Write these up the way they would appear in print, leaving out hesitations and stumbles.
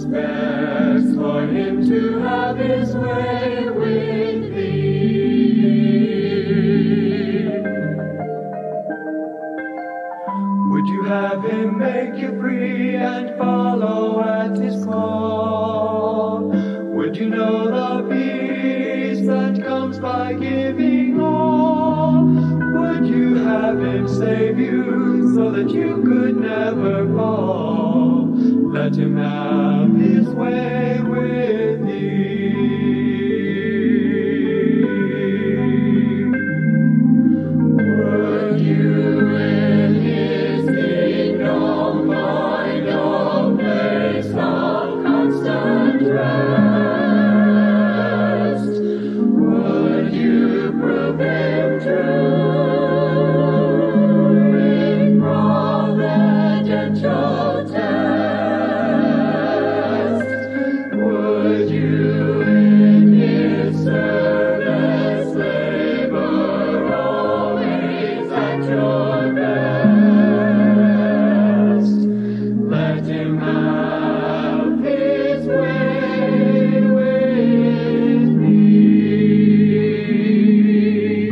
best for him to have his way with thee. Would you have him make you free and follow at his call? Would you know the peace that comes by giving all? Would you have him save you so that you could never fall? Let him have his way with thee. Would you in his kingdom find a place of constant rest? Would you prove him true in providential test? Would you in his service labor always at your best? Let him have his way with thee.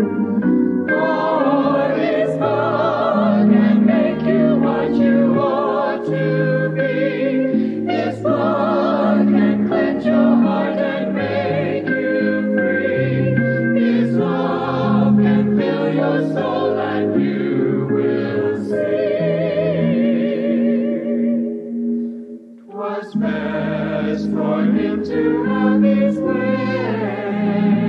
For his love can make you what you ought to be. His blood can cleanse your heart and make you free. His love can fill your soul and you will see. 'Twas best for him to have his way